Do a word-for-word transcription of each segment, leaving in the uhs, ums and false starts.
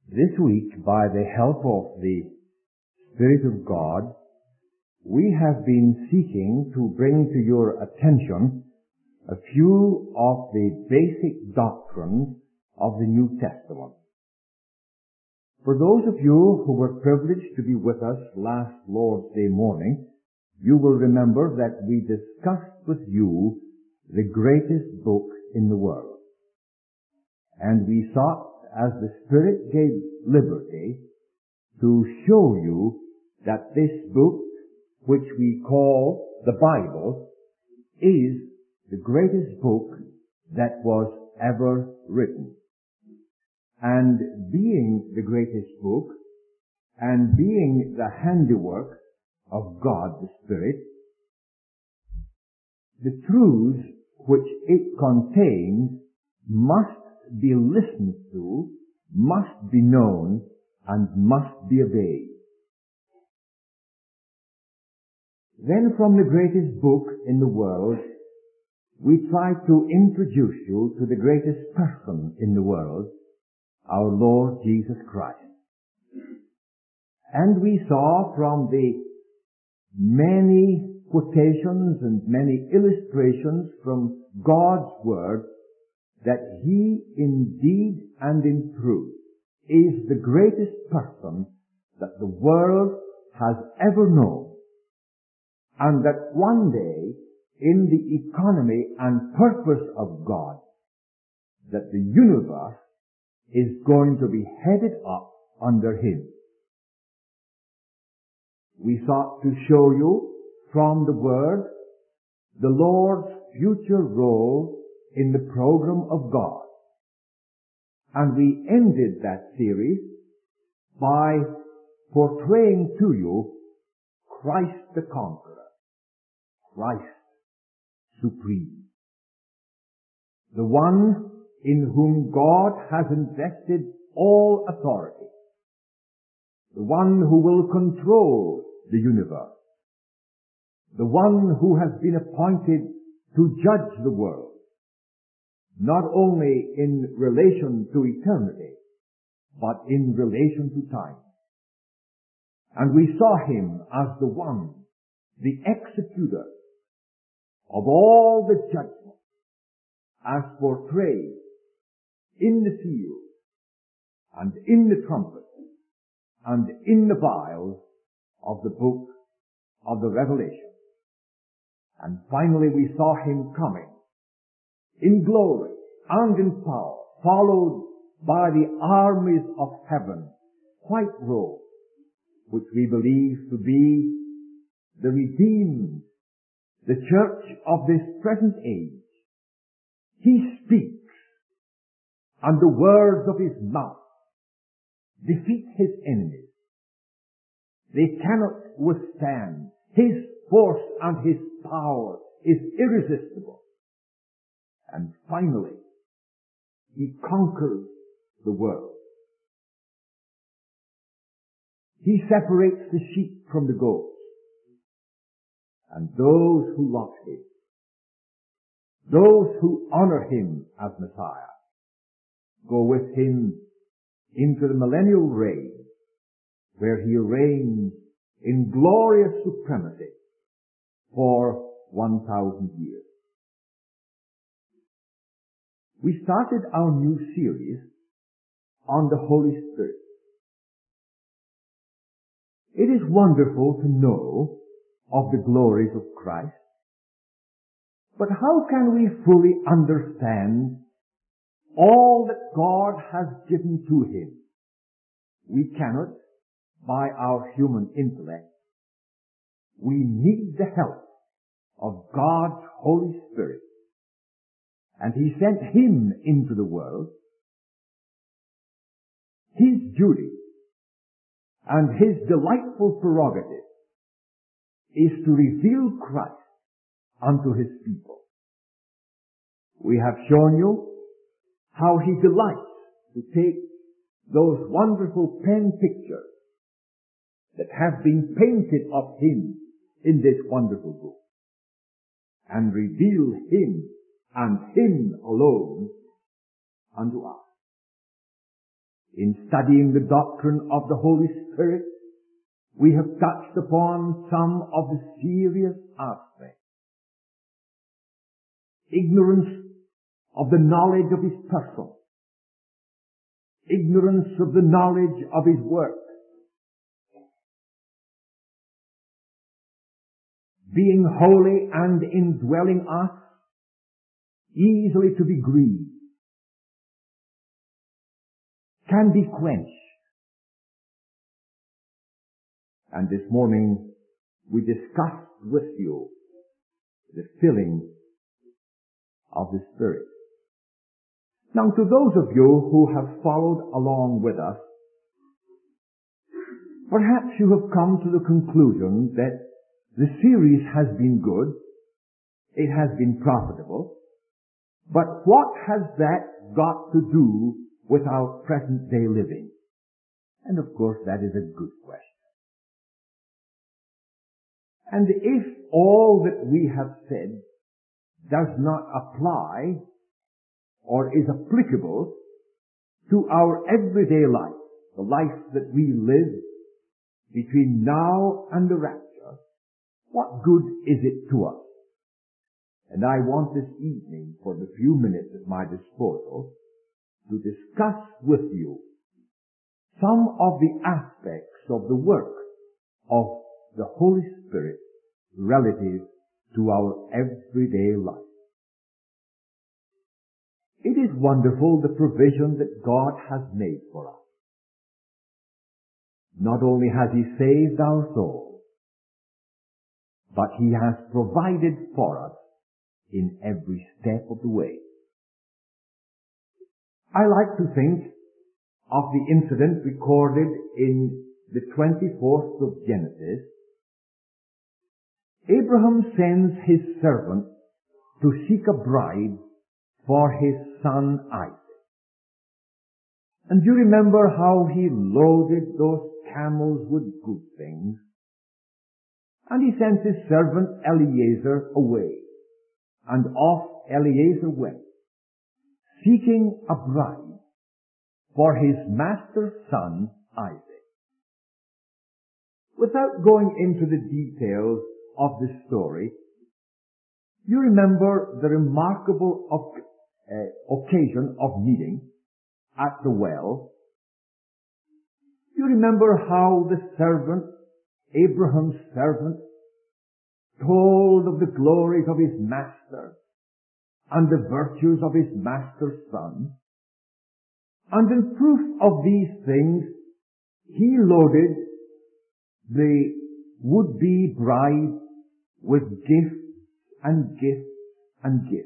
This week, by the help of the Spirit of God, we have been seeking to bring to your attention a few of the basic doctrines of the New Testament. For those of you who were privileged to be with us last Lord's Day morning, you will remember that we discussed with you the greatest book in the world. And we sought, as the Spirit gave liberty, to show you that this book, which we call the Bible, is the greatest book that was ever written. And being the greatest book, and being the handiwork of God the Spirit, the truths which it contains must be listened to, must be known, and must be obeyed. Then from the greatest book in the world, we try to introduce you to the greatest person in the world, our Lord Jesus Christ. And we saw from the many quotations and many illustrations from God's Word that He indeed and in truth is the greatest person that the world has ever known, and that one day, in the economy and purpose of God, that the universe is going to be headed up under Him. We sought to show you from the Word the Lord's future role in the program of God. And we ended that series by portraying to you Christ the Conqueror, Christ supreme, the one in whom God has invested all authority, the one who will control the universe, the one who has been appointed to judge the world, not only in relation to eternity, but in relation to time. And we saw Him as the one, the executor of all the judgment as portrayed in the seals and in the trumpet and in the vials of the book of the Revelation. And finally we saw Him coming in glory and in power, followed by the armies of heaven, white robed, which we believe to be the redeemed, the church of this present age. He speaks, and the words of His mouth defeat His enemies. They cannot withstand. His force and His power is irresistible. And finally, He conquers the world. He separates the sheep from the goats. And those who love Him, those who honor Him as Messiah, go with Him into the millennial reign, where He reigns in glorious supremacy for one thousand years. We started our new series on the Holy Spirit. It is wonderful to know of the glories of Christ, but how can we fully understand all that God has given to Him? We cannot by our human intellect. We need the help of God's Holy Spirit. And He sent Him into the world. His duty and His delightful prerogative is to reveal Christ unto His people. We have shown you how He delights to take those wonderful pen pictures that have been painted of Him in this wonderful book and reveal Him and Him alone unto us. In studying the doctrine of the Holy Spirit, we have touched upon some of the serious aspects. Ignorance of the knowledge of His person. Ignorance of the knowledge of His work. Being holy and indwelling us, easily to be grieved, can be quenched. And this morning we discussed with you the filling of the Spirit. Now, to those of you who have followed along with us, perhaps you have come to the conclusion that the series has been good, it has been profitable, but what has that got to do with our present day living? And of course that is a good question. And if all that we have said does not apply or is applicable to our everyday life, the life that we live between now and the rapture, what good is it to us? And I want this evening, for the few minutes at my disposal, to discuss with you some of the aspects of the work of the Holy Spirit relative to our everyday life. It is wonderful the provision that God has made for us. Not only has He saved our soul, but He has provided for us in every step of the way. I like to think of the incident recorded in the twenty-fourth of Genesis. Abraham sends his servant to seek a bride for his son Isaac. And you remember how he loaded those camels with good things. And he sent his servant Eliezer away. And off Eliezer went, seeking a bride for his master's son Isaac. Without going into the details of the story, you remember the remarkable uh, occasion of meeting at the well. You remember how the servant, Abraham's servant, told of the glories of his master and the virtues of his master's son. And in proof of these things, he loaded the would-be bride with gifts and gifts and gifts.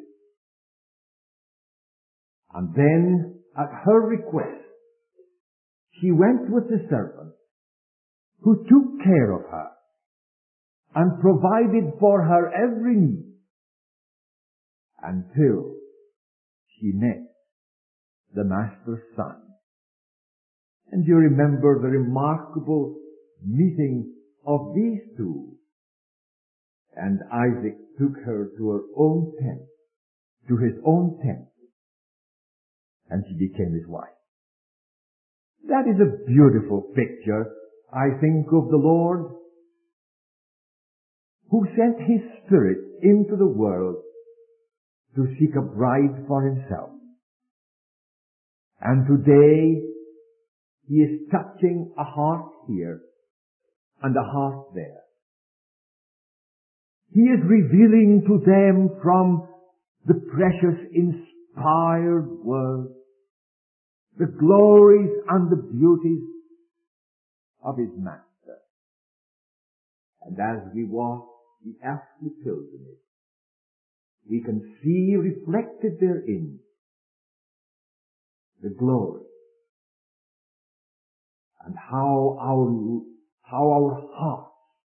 And then, at her request, she went with the servant who took care of her and provided for her every need until she met the master's son. And you remember the remarkable meeting of these two. And Isaac took her to her own tent, to his own tent, and she became his wife. That is a beautiful picture, I think, of the Lord, who sent His Spirit into the world to seek a bride for Himself. And today, He is touching a heart here and a heart there. He is revealing to them from the precious inspired Word the glories and the beauties of His Master. And as we walk the earthly pilgrimage, we can see reflected therein the glory and how our, how our hearts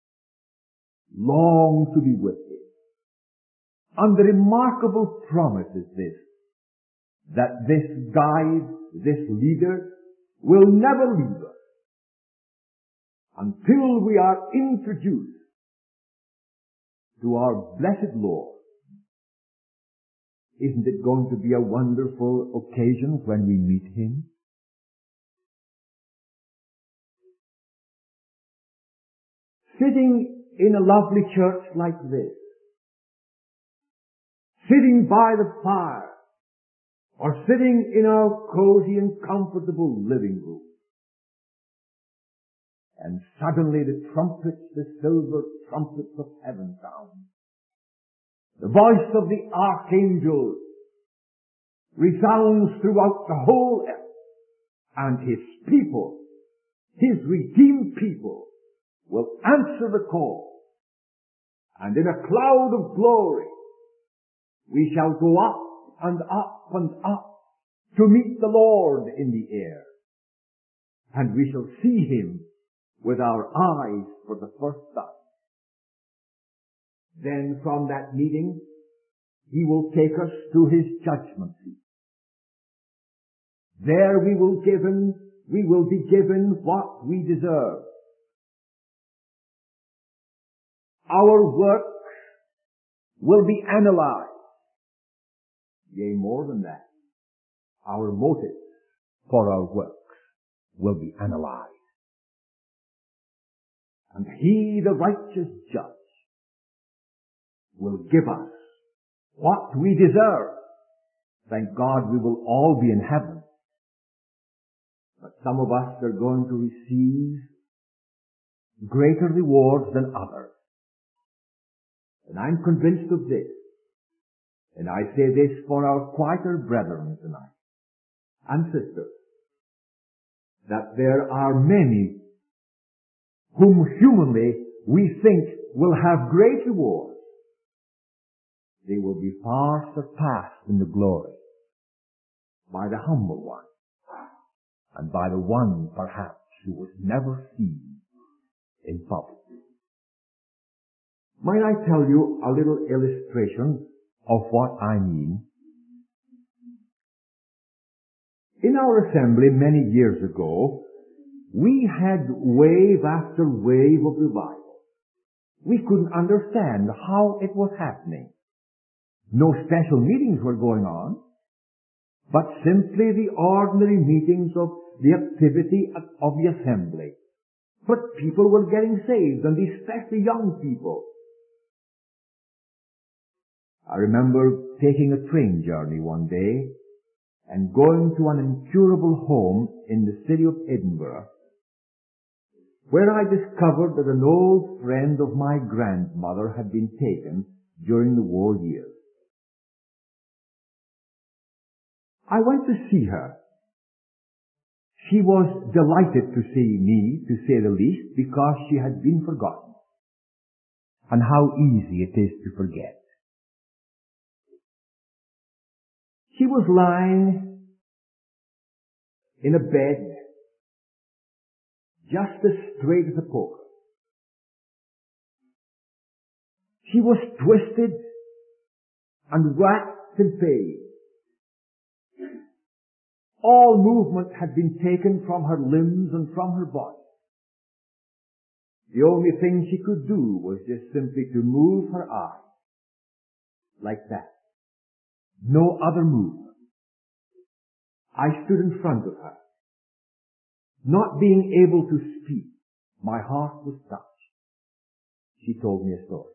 long to be with Him. And the remarkable promise is this, that this guide, this leader, will never leave us until we are introduced to our blessed Lord. Isn't it going to be a wonderful occasion when we meet Him? sitting in a lovely church like this, sitting by the fire, or sitting in our cozy and comfortable living room, and suddenly the trumpets, the silver trumpets of heaven sound. The voice of the archangel resounds throughout the whole earth, and his people, his redeemed people, will answer the call. And in a cloud of glory, we shall go up and up and up to meet the Lord in the air. And we shall see him with our eyes for the first time. Then from that meeting, he will take us to his judgment seat. There we will given, we will be given what we deserve. Our works will be analyzed. Yea, more than that, our motives for our works will be analyzed. And he, the righteous judge, will give us what we deserve. Thank God we will all be in heaven. But some of us are going to receive greater rewards than others. And I'm convinced of this. And I say this for our quieter brethren tonight and sisters, that there are many whom humanly we think will have great rewards. They will be far surpassed in the glory by the humble one, and by the one perhaps who was never seen in public. Might I tell you a little illustration of what I mean? In our assembly many years ago, we had wave after wave of revival. We couldn't understand how it was happening. No special meetings were going on, but simply the ordinary meetings of the activity of the assembly. But people were getting saved, and especially young people. I remember taking a train journey one day and going to an incurable home in the city of Edinburgh, where I discovered that an old friend of my grandmother had been taken during the war years. I went to see her. She was delighted to see me, to say the least, because she had been forgotten. And how easy it is to forget. She was lying in a bed, just as straight as a poker. She was twisted and racked in pain. All movement had been taken from her limbs and from her body. The only thing she could do was just simply to move her eyes like that. No other movement. I stood in front of her. Not being able to speak, my heart was touched. She told me a story.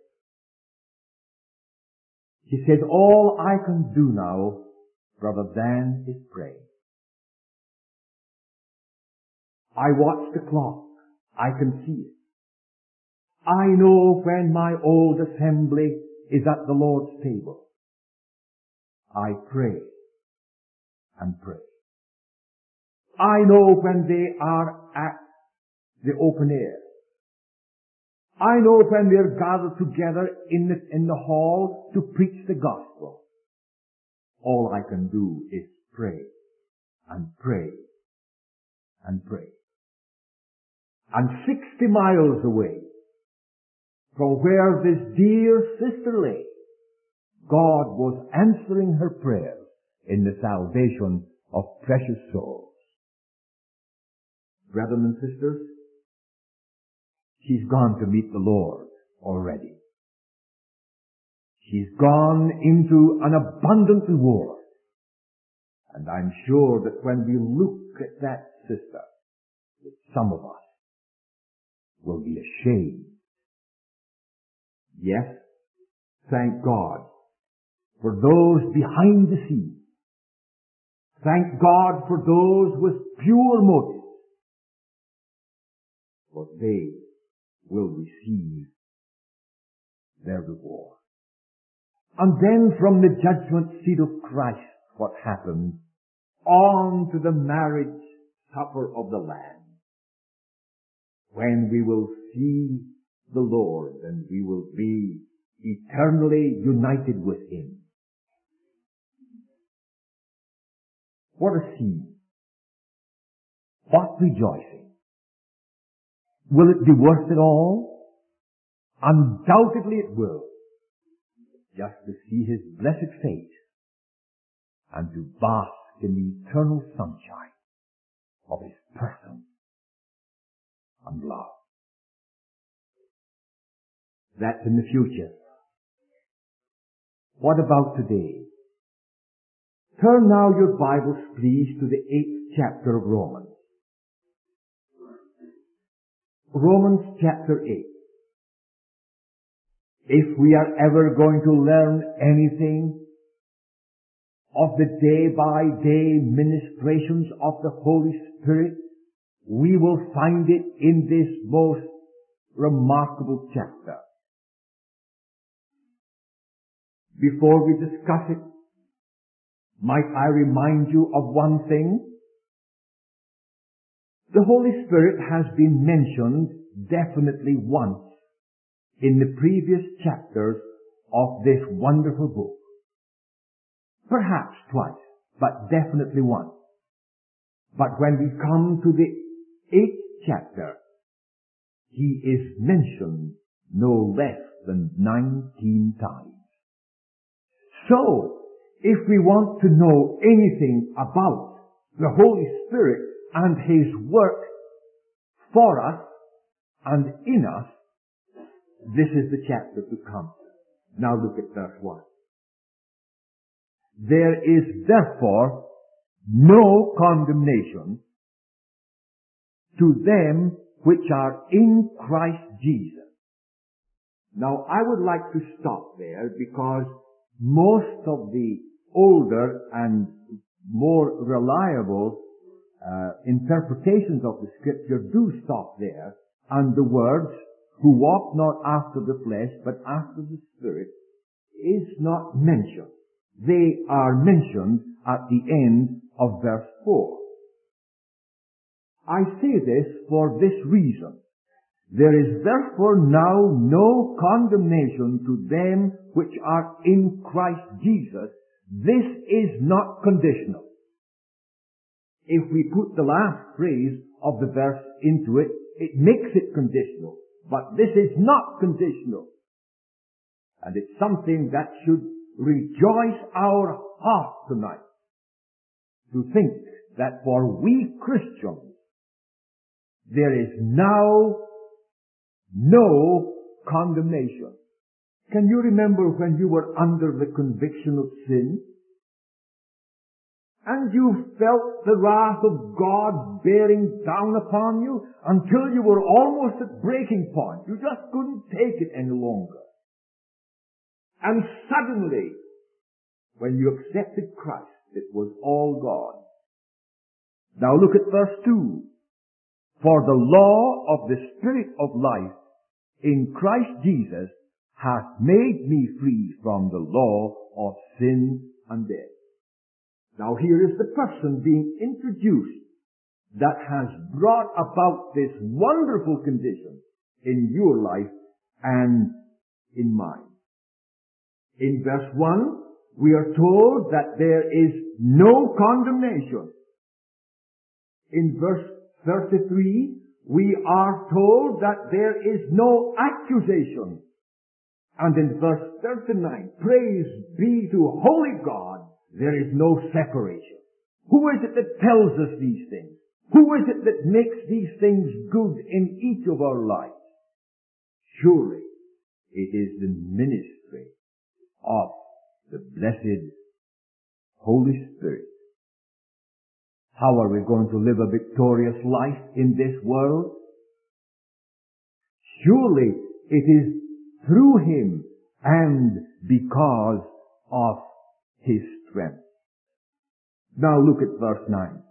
She said, all I can do now, Brother Dan, is pray. I watch the clock. I can see it. I know when my old assembly is at the Lord's table. I pray and pray. I know when they are at the open air. I know when we are gathered together in the, in the hall to preach the gospel. All I can do is pray and pray and pray. And sixty miles away from where this dear sister lay, God was answering her prayer in the salvation of precious souls. Brethren and sisters, she's gone to meet the Lord already. She's gone into an abundant reward. And I'm sure that when we look at that sister, that some of us will be ashamed Yes, thank God for those behind the scenes. Thank God for those with pure motives, for they will receive their reward. And then from the judgment seat of Christ, what happens? On to the marriage supper of the Lamb, when we will see the Lord and we will be eternally united with Him. What a scene. What rejoicing. Will it be worth it all? Undoubtedly it will. Just to see His blessed face and to bask in the eternal sunshine of His person and love. That's in the future. What about today? Turn now your Bibles, please, to the eighth chapter of Romans. Romans chapter eight. If we are ever going to learn anything of the day-by-day ministrations of the Holy Spirit, we will find it in this most remarkable chapter. Before we discuss it, might I remind you of one thing? The Holy Spirit has been mentioned definitely once in the previous chapters of this wonderful book. Perhaps twice, but definitely once. But when we come to the eighth chapter, He is mentioned no less than nineteen times. So, if we want to know anything about the Holy Spirit and His work for us and in us, this is the chapter to come. Now look at verse one. There is therefore no condemnation to them which are in Christ Jesus. Now I would like to stop there because most of the older and more reliable uh, interpretations of the Scripture do stop there, and the words, who walk not after the flesh, but after the Spirit, is not mentioned. They are mentioned at the end of verse four. I say this for this reason. There is therefore now no condemnation to them which are in Christ Jesus. This is not conditional. If we put the last phrase of the verse into it, it makes it conditional. But this is not conditional. And it's something that should rejoice our heart tonight, to think that for we Christians, there is now no condemnation. Can you remember when you were under the conviction of sin? And you felt the wrath of God bearing down upon you until you were almost at breaking point. You just couldn't take it any longer. And suddenly, when you accepted Christ, it was all gone. Now look at verse two. For the law of the Spirit of life in Christ Jesus hath made me free from the law of sin and death. Now here is the person being introduced that has brought about this wonderful condition in your life and in mine. In verse one, we are told that there is no condemnation. In verse thirty-three, we are told that there is no accusation. And in verse thirty-nine, praise be to holy God, there is no separation. Who is it that tells us these things? Who is it that makes these things good in each of our lives? Surely it is the ministry of the blessed Holy Spirit. How are we going to live a victorious life in this world? Surely it is through Him and because of His strength. Now look at verse nine.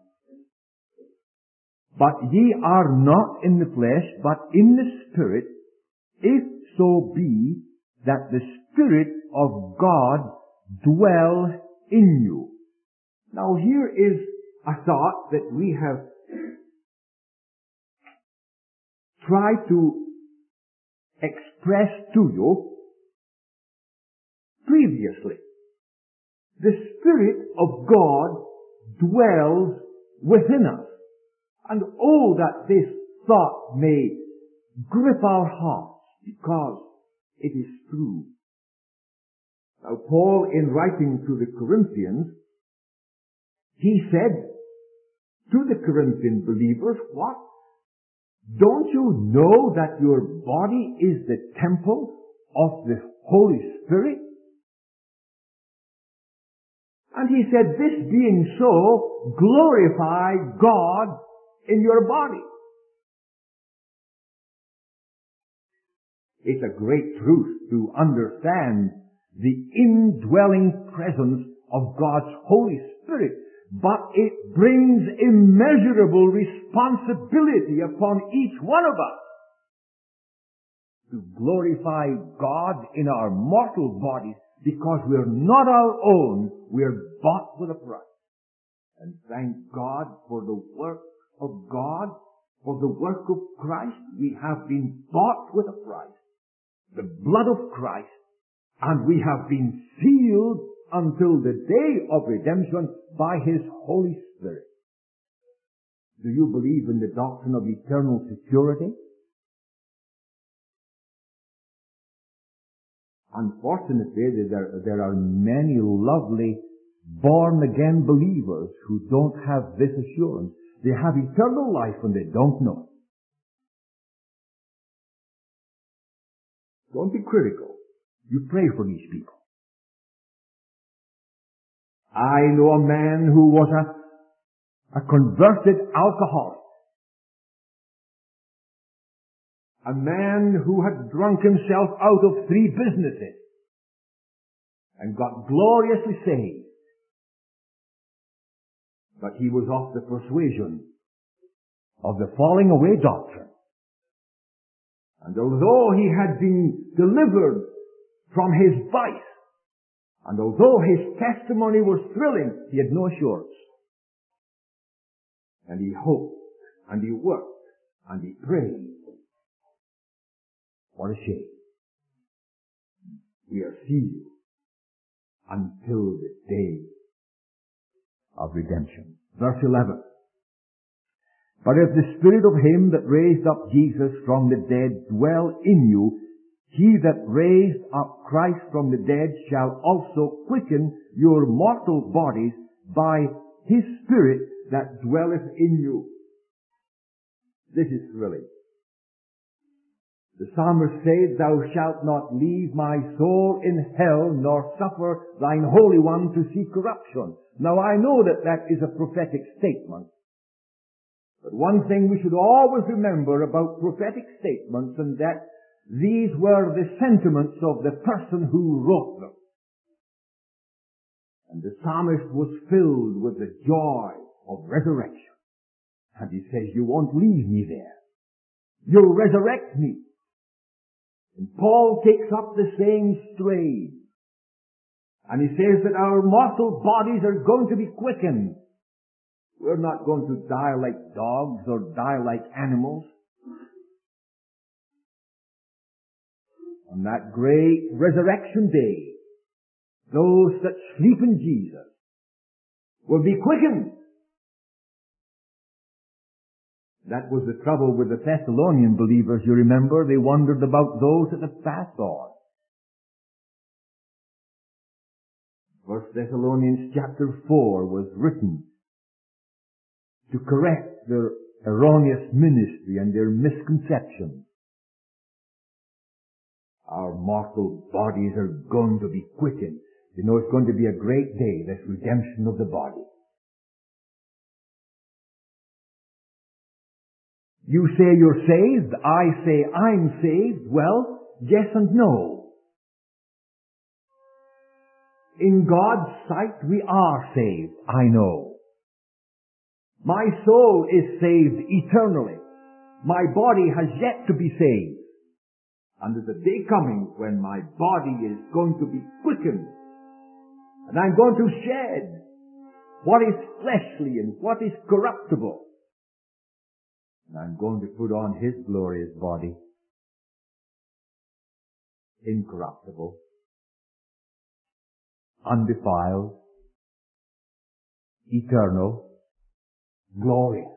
But ye are not in the flesh, but in the Spirit, if so be that the Spirit of God dwell in you. Now here is a thought that we have tried to express to you previously. The Spirit of God dwells within us. And oh, that this thought may grip our hearts, because it is true. Now Paul, in writing to the Corinthians, he said to the Corinthian believers, what? Don't you know that your body is the temple of the Holy Spirit? And he said, this being so, glorify God in your body. It's a great truth to understand the indwelling presence of God's Holy Spirit, but it brings immeasurable responsibility upon each one of us to glorify God in our mortal bodies, because we're not our own, we're bought with a price. And thank God for the work of God, for the work of Christ. We have been bought with a price, the blood of Christ, and we have been sealed until the day of redemption by His Holy Spirit. Do you believe in the doctrine of eternal security? Unfortunately, there, there are many lovely born-again believers who don't have this assurance. They have eternal life and they don't know. Don't be critical. You pray for these people. I know a man who was a, a converted alcoholic. A man who had drunk himself out of three businesses and got gloriously saved. But he was of the persuasion of the falling away doctrine. And although he had been delivered from his vice, and although his testimony was thrilling, he had no assurance. And he hoped, and he worked, and he prayed. What a shame. We are sealed until the day of redemption. Verse eleven. But if the Spirit of Him that raised up Jesus from the dead dwell in you, He that raised up Christ from the dead shall also quicken your mortal bodies by His Spirit that dwelleth in you. This is thrilling. The psalmist says, Thou shalt not leave my soul in hell, nor suffer thine Holy One to see corruption. Now I know that that is a prophetic statement. But one thing we should always remember about prophetic statements, and that these were the sentiments of the person who wrote them. And the psalmist was filled with the joy of resurrection. And he says, you won't leave me there. You'll resurrect me. And Paul takes up the same strain. And he says that our mortal bodies are going to be quickened. We're not going to die like dogs or die like animals. On that great resurrection day, those that sleep in Jesus will be quickened. That was the trouble with the Thessalonian believers, you remember. They wondered about those that had passed on. First Thessalonians chapter four was written to correct their erroneous ministry and their misconceptions. Our mortal bodies are going to be quickened. You know, it's going to be a great day, this redemption of the body. You say you're saved. I say I'm saved. Well, yes and no. In God's sight, we are saved, I know. My soul is saved eternally. My body has yet to be saved. And there's a day coming when my body is going to be quickened. And I'm going to shed what is fleshly and what is corruptible. And I'm going to put on His glorious body, incorruptible, undefiled, eternal, glorious.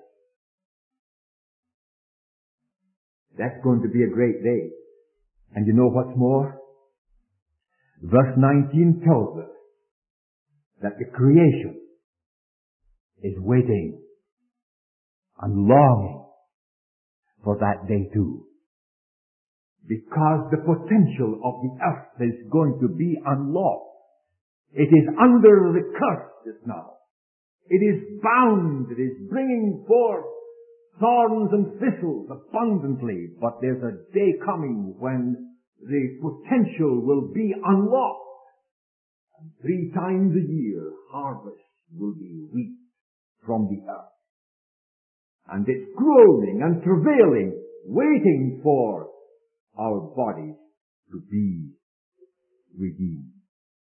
That's going to be a great day. And you know what's more? Verse nineteen tells us that the creation is waiting and longing for that day too. Because the potential of the earth is going to be unlocked. It is under the curse just now. It is bound. It is bringing forth thorns and thistles abundantly. But there's a day coming when the potential will be unlocked. And three times a year, harvest will be reaped from the earth. And it's groaning and travailing, waiting for our bodies to be redeemed.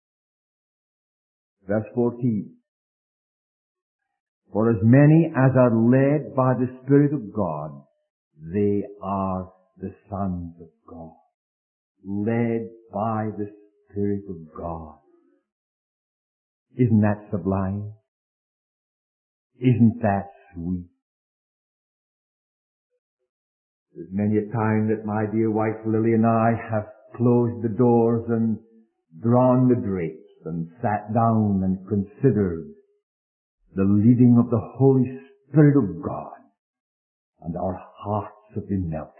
Verse fourteen. For as many as are led by the Spirit of God, they are the sons of God. Led by the Spirit of God. Isn't that sublime? Isn't that sweet? There's many a time that my dear wife Lily and I have closed the doors and drawn the drapes and sat down and considered the leading of the Holy Spirit of God, and our hearts have been melting.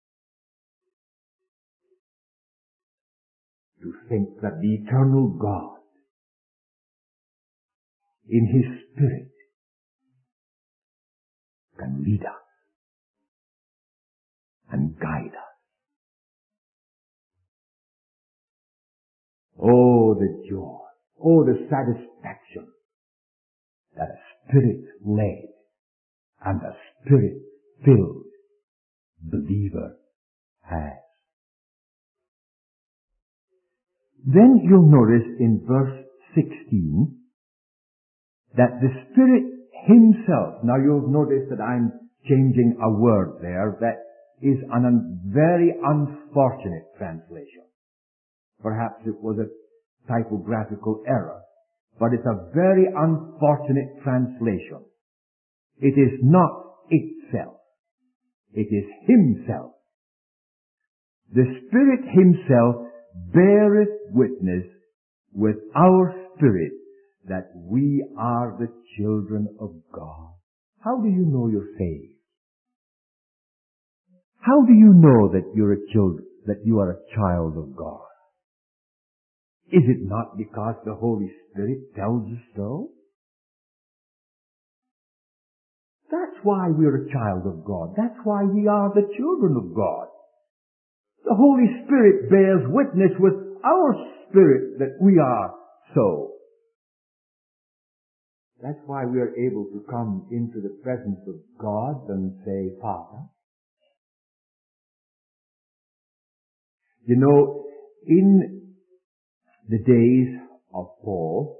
To think that the eternal God, in His Spirit, can lead us and guide us. Oh, the joy, oh, the satisfaction that a Spirit-led and a Spirit-filled believer has. Then you'll notice in verse sixteen that the Spirit Himself, now you'll notice that I'm changing a word there that is an un- very unfortunate translation. Perhaps it was a typographical error, but it's a very unfortunate translation. It is not itself. It is Himself. The Spirit Himself beareth witness with our spirit that we are the children of God. How do you know you're saved? How do you know that you're a child, that you are a child of God? Is it not because the Holy Spirit tells us so? That's why we're a child of God. That's why we are the children of God. The Holy Spirit bears witness with our spirit that we are so. That's why we are able to come into the presence of God and say, Father. You know, in the days of Paul,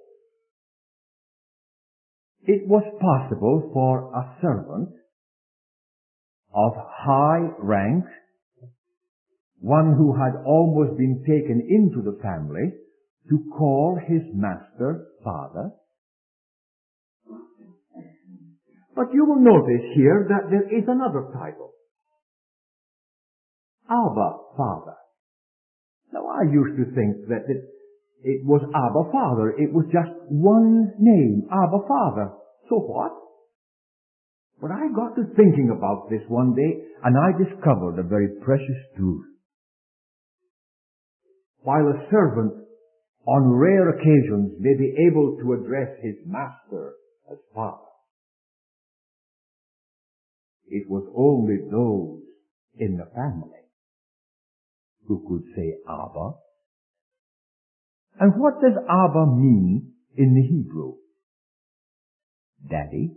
it was possible for a servant of high rank, one who had almost been taken into the family, to call his master Father. But you will notice here that there is another title. Abba, Father. Now I used to think that it, it was Abba, Father. It was just one name, Abba, Father. So what? But I got to thinking about this one day, and I discovered a very precious truth. While a servant on rare occasions may be able to address his master as Father, it was only those in the family who could say Abba. And what does Abba mean in the Hebrew? Daddy.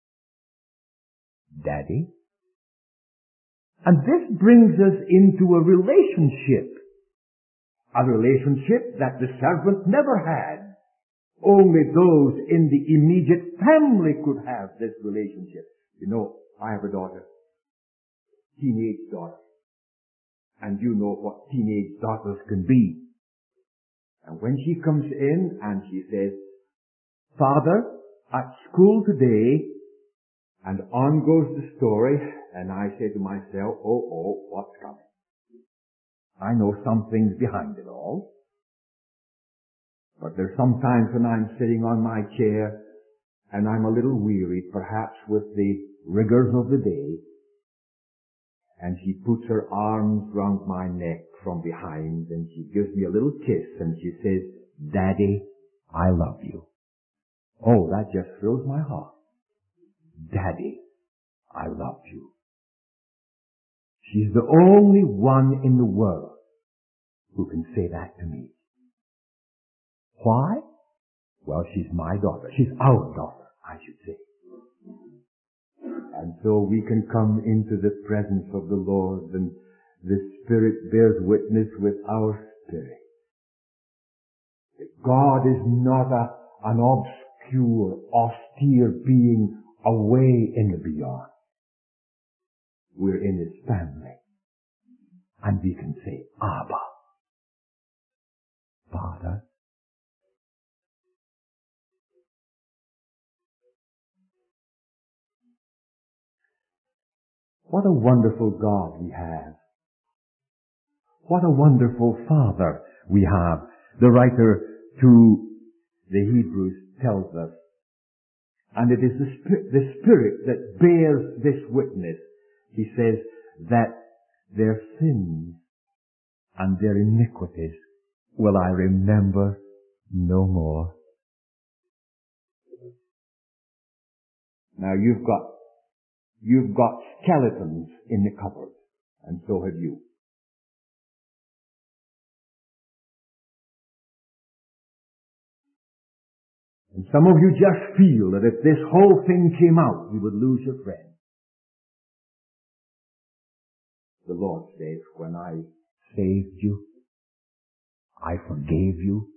Daddy. And this brings us into a relationship. A relationship that the servant never had. Only those in the immediate family could have this relationship. You know, I have a daughter. Teenage daughter. And you know what teenage daughters can be. And when she comes in and she says, Father, at school today, and on goes the story, and I say to myself, oh, oh, what's coming? I know something's behind it all. But there's sometimes when I'm sitting on my chair, and I'm a little weary, perhaps with the rigors of the day, and she puts her arms round my neck from behind, and she gives me a little kiss, and she says, Daddy, I love you. Oh, that just fills my heart. Daddy, I love you. She's the only one in the world who can say that to me. Why? Well, she's my daughter. She's our daughter, I should say. And so we can come into the presence of the Lord, and the Spirit bears witness with our spirit. That God is not a, an obscure, austere being away in the beyond. We're in His family. And we can say, Abba, Father. What a wonderful God we have. What a wonderful Father we have. The writer to the Hebrews tells us. And it is the Spirit, the Spirit that bears this witness. He says that their sins and their iniquities will I remember no more. Now you've got You've got skeletons in the cupboard, and so have you. And some of you just feel that if this whole thing came out, you would lose your friend. The Lord says, when I saved you, I forgave you.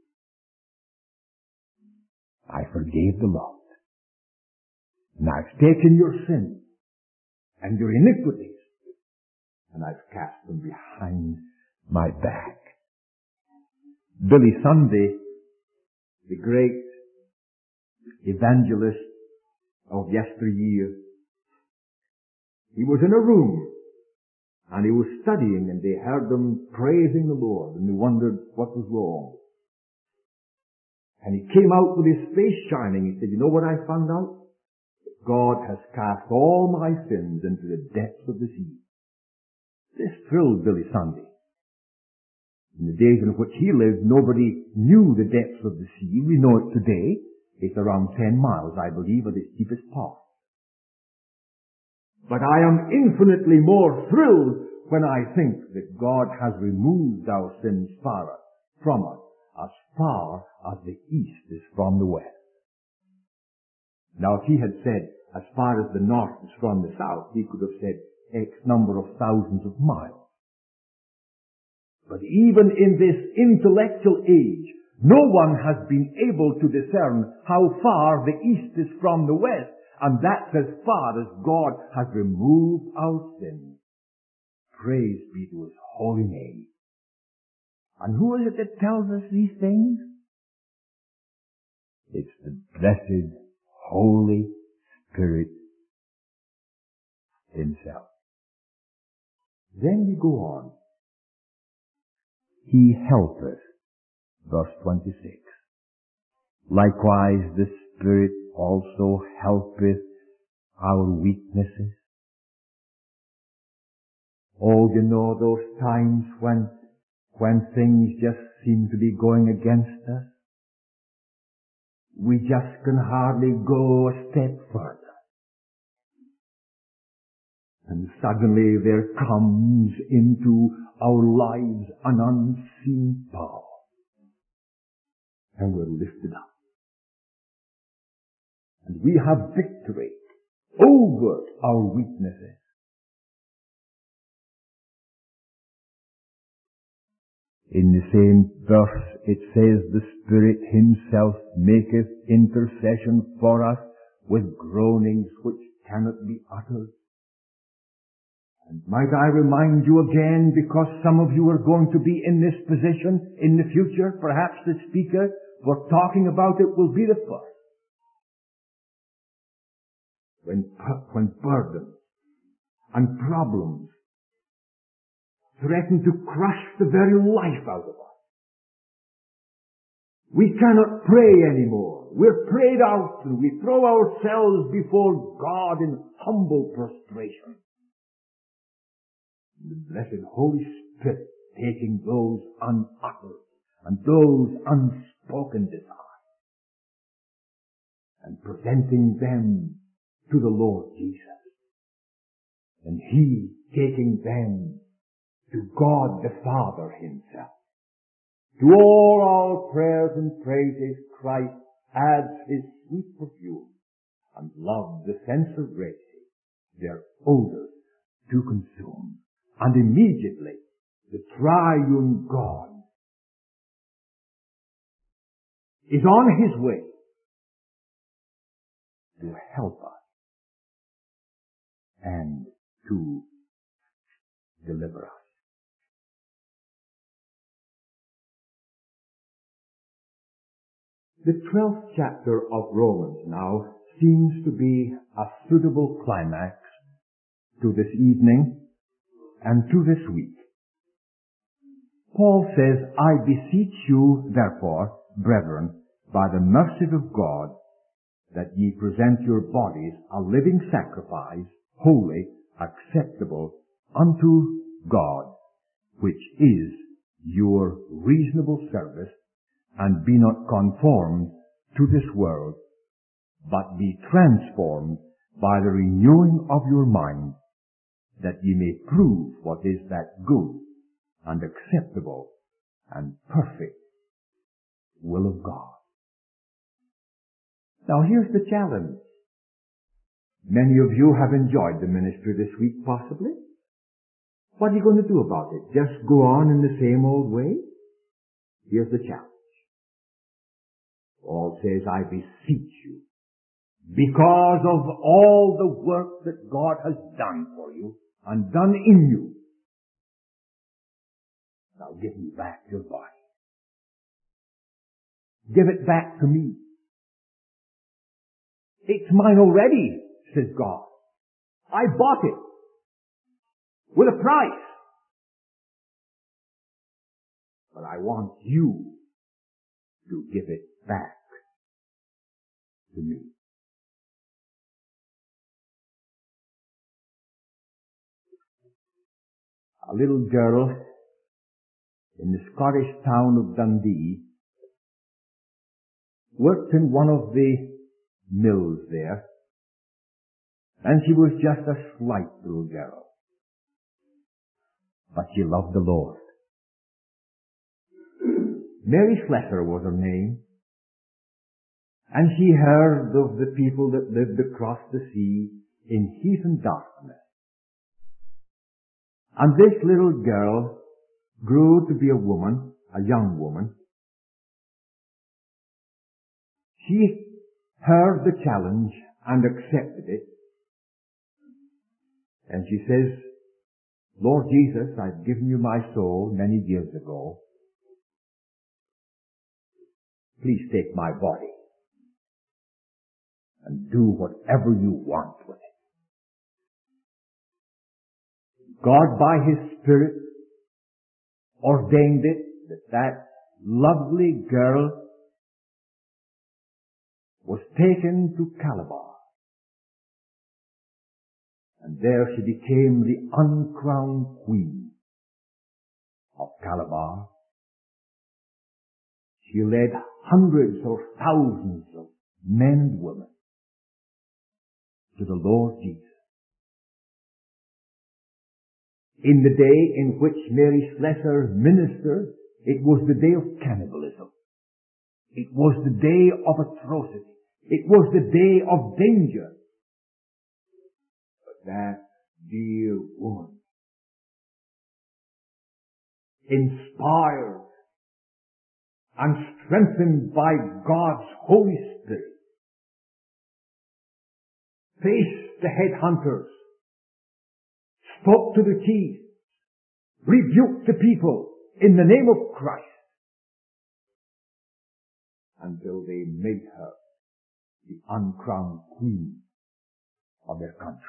I forgave the Lord. And I've taken your sins and your iniquities, and I've cast them behind my back. Billy Sunday, the great evangelist of yesteryear, he was in a room, and he was studying, and they heard them praising the Lord, and they wondered what was wrong. And he came out with his face shining. He said, you know what I found out? God has cast all my sins into the depths of the sea. This thrilled Billy Sunday. In the days in which he lived, nobody knew the depths of the sea. We know it today. It's around ten miles, I believe, at its deepest part. But I am infinitely more thrilled when I think that God has removed our sins far from us, as far as the east is from the west. Now, if he had said, as far as the north is from the south, he could have said X number of thousands of miles. But even in this intellectual age, no one has been able to discern how far the east is from the west, and that's as far as God has removed our sins. Praise be to His holy name. And who is it that tells us these things? It's the blessed Holy Spirit Himself. Then we go on. He helpeth, verse twenty-six. Likewise the Spirit also helpeth our weaknesses. Oh, you know those times when, when things just seem to be going against us? We just can hardly go a step further. And suddenly there comes into our lives an unseen power. And we're lifted up. And we have victory over our weaknesses. In the same verse it says, the Spirit Himself maketh intercession for us with groanings which cannot be uttered. And might I remind you again, because some of you are going to be in this position in the future, perhaps the speaker we're talking about it will be the first. When, when burdens and problems threaten to crush the very life out of us. We cannot pray anymore. We're prayed out through. We throw ourselves before God in humble prostration. The blessed Holy Spirit taking those unuttered and those unspoken desires and presenting them to the Lord Jesus. And He taking them to God the Father Himself. To all our prayers and praises Christ adds His sweet perfume, and love the censer races their odors to consume. And immediately the triune God is on His way to help us and to deliver us. The twelfth chapter of Romans now seems to be a suitable climax to this evening and to this week. Paul says, I beseech you, therefore, brethren, by the mercy of God, that ye present your bodies a living sacrifice, holy, acceptable unto God, which is your reasonable service, and be not conformed to this world, but be transformed by the renewing of your mind, that ye may prove what is that good and acceptable and perfect will of God. Now here's the challenge. Many of you have enjoyed the ministry this week, possibly. What are you going to do about it? Just go on in the same old way? Here's the challenge. Paul says, I beseech you, because of all the work that God has done for you and done in you, now give me back your body. Give it back to me. It's mine already, says God. I bought it with a price. But I want you to give it back to me. A little girl in the Scottish town of Dundee worked in one of the mills there, and she was just a slight little girl. But she loved the Lord. Mary Slessor was her name, and she heard of the people that lived across the sea in heat and darkness. And this little girl grew to be a woman, a young woman. She heard the challenge and accepted it. And she says, Lord Jesus, I've given you my soul many years ago. Please take my body and do whatever you want with it. God, by His Spirit, ordained it that that lovely girl was taken to Calabar. And there she became the uncrowned queen of Calabar. She led hundreds or thousands of men and women to the Lord Jesus. In the day in which Mary Slessor ministered, it was the day of cannibalism. It was the day of atrocity. It was the day of danger. But that dear woman, inspired and strengthened by God's Holy Spirit, faced the headhunters, spoke to the chiefs, rebuked the people in the name of Christ, until they made her the uncrowned queen of their country.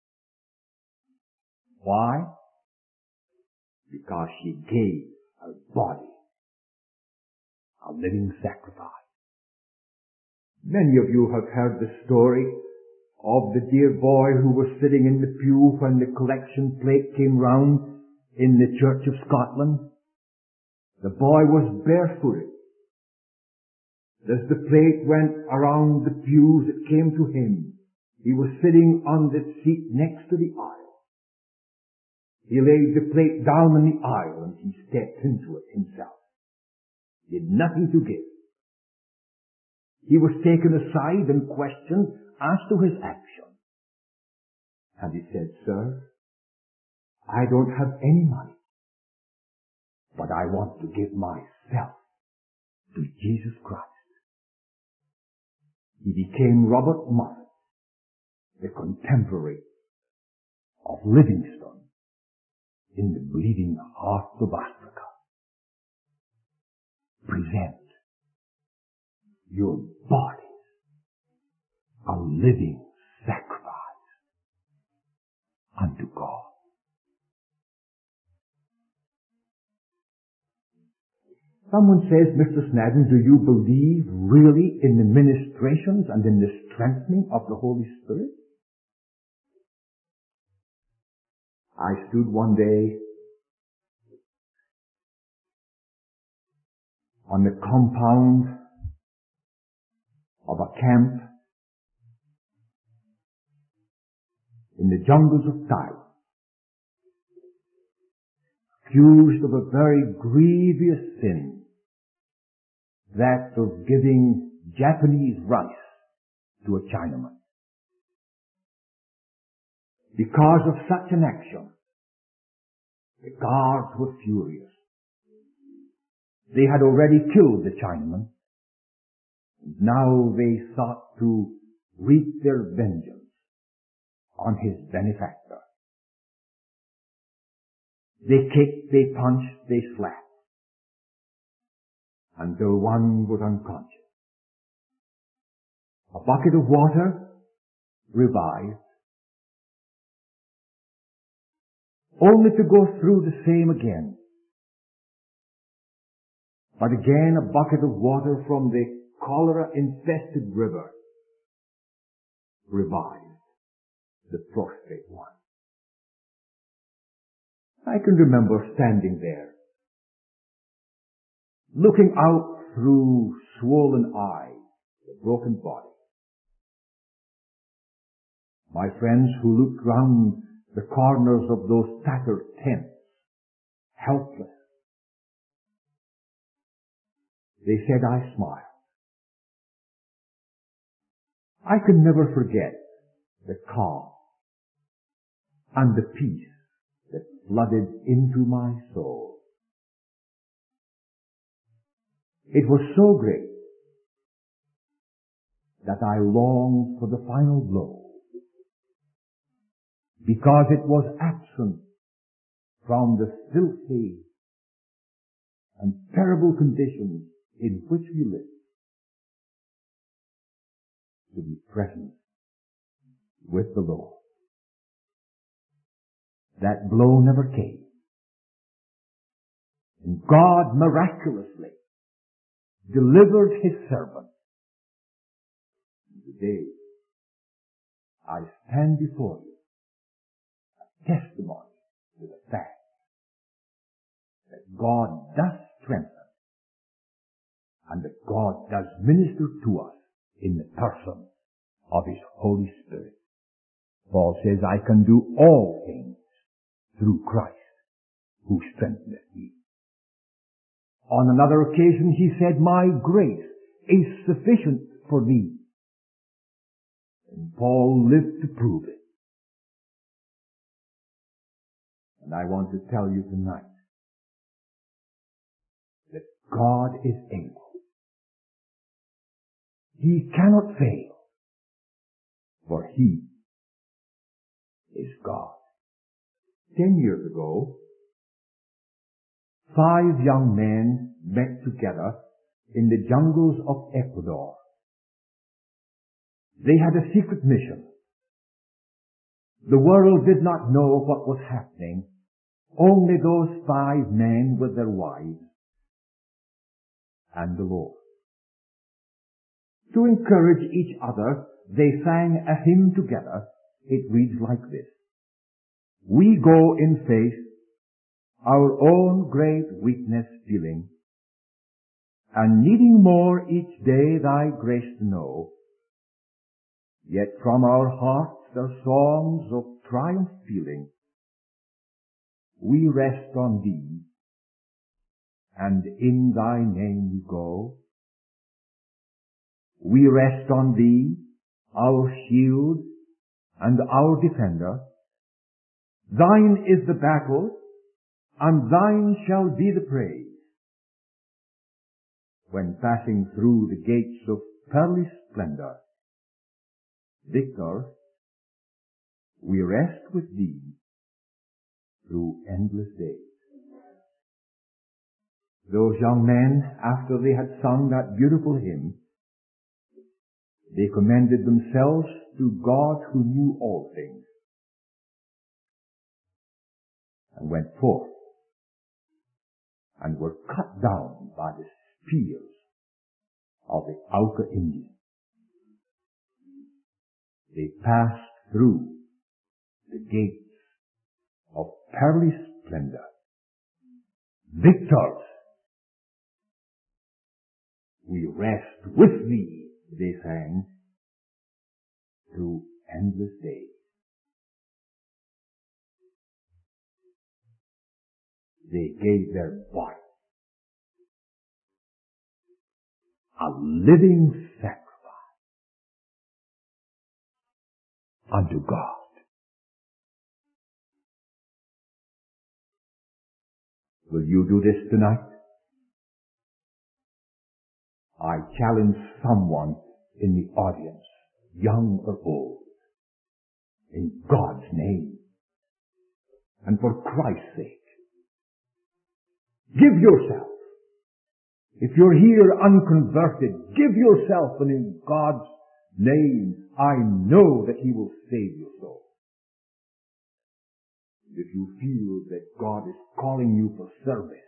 Why? Because she gave her body a living sacrifice. Many of you have heard the story of the dear boy who was sitting in the pew when the collection plate came round in the Church of Scotland. The boy was barefooted. As the plate went around the pews, it came to him. He was sitting on the seat next to the aisle. He laid the plate down on the aisle and he stepped into it himself. He had nothing to give. He was taken aside and questioned as to his action. And he said, "Sir, I don't have any money, but I want to give myself to Jesus Christ." He became Robert Moffat, the contemporary of Livingstone in the bleeding heart of Africa. Present your bodies a living sacrifice unto God. Someone says, "Mister Snadden, do you believe really in the ministrations and in the strengthening of the Holy Spirit?" I stood one day on the compound of a camp in the jungles of Thailand, accused of a very grievous sin, that of giving Japanese rice to a Chinaman. Because of such an action, the guards were furious. They had already killed the Chinaman, and now they sought to wreak their vengeance on his benefactor. They kicked, they punched, they slapped, until one was unconscious. A bucket of water revived, only to go through the same again. But again a bucket of water from the cholera-infested river revived the prostrate one. I can remember standing there, looking out through swollen eyes, the broken body. My friends who looked round the corners of those tattered tents, helpless, they said I smiled. I can never forget the calm and the peace that flooded into my soul. It was so great that I longed for the final blow, because it was absent from the filthy and terrible conditions in which we live, to be present with the Lord. That blow never came. And God miraculously delivered His servant. And today, I stand before you, a testimony to the fact that God does strengthen and that God does minister to us in the person of His Holy Spirit. Paul says, I can do all things through Christ who strengtheneth thee. On another occasion he said, my grace is sufficient for thee. And Paul lived to prove it. And I want to tell you tonight that God is able. He cannot fail, for he is God. Ten years ago, five young men met together in the jungles of Ecuador. They had a secret mission. The world did not know what was happening. Only those five men with their wives and the Lord. To encourage each other, they sang a hymn together. It reads like this. We go in faith, our own great weakness feeling, and needing more each day thy grace to know. Yet from our hearts their songs of triumph feeling, we rest on thee, and in thy name we go. We rest on thee, our shield and our defender. Thine is the battle, and thine shall be the praise. When passing through the gates of pearly splendor, victor, we rest with thee through endless days. Those young men, after they had sung that beautiful hymn, they commended themselves to God who knew all things, and went forth and were cut down by the spears of the Auca Indians. They passed through the gates of pearly splendor. Victors, we rest with thee, they sang, through endless days. They gave their body a living sacrifice unto God. Will you do this tonight? I challenge someone in the audience, young or old, in God's name and for Christ's sake. Give yourself. If you're here unconverted, give yourself, and in God's name, I know that He will save your soul. If you feel that God is calling you for service,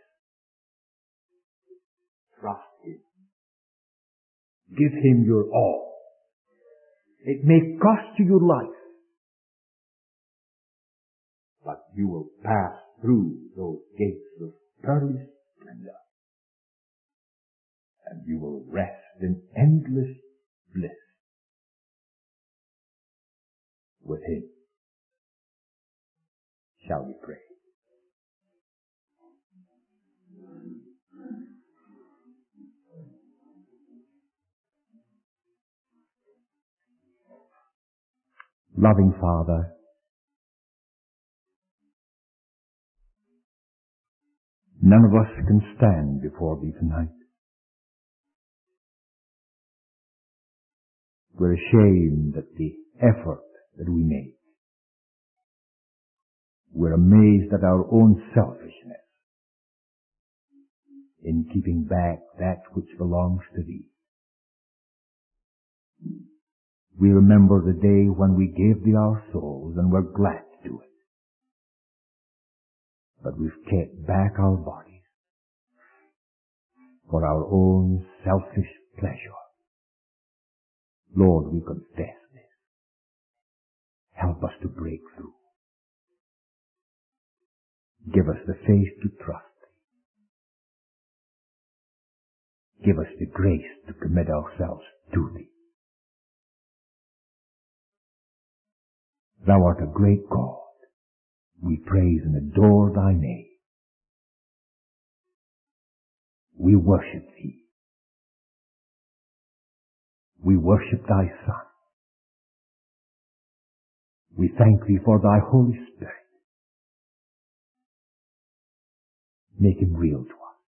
trust Him. Give Him your all. It may cost you your life, but you will pass through those gates of pearly splendor, and you will rest in endless bliss with Him. Shall we pray? Loving Father, none of us can stand before Thee tonight. We're ashamed at the effort that we make. We're amazed at our own selfishness in keeping back that which belongs to Thee. We remember the day when we gave Thee our souls, and we're glad to do it. But we've kept back our bodies for our own selfish pleasure. Lord, we confess this. Help us to break through. Give us the faith to trust Thee. Give us the grace to commit ourselves to Thee. Thou art a great God. We praise and adore Thy name. we worship thee. We worship thy Son. We thank thee for thy Holy Spirit. Make him real to us.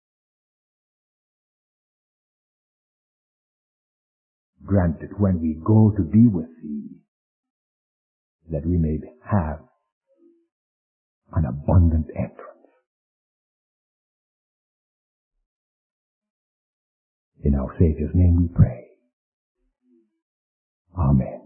Grant that when we go to be with thee, that we may have an abundant entrance. In our Savior's name we pray. Amen.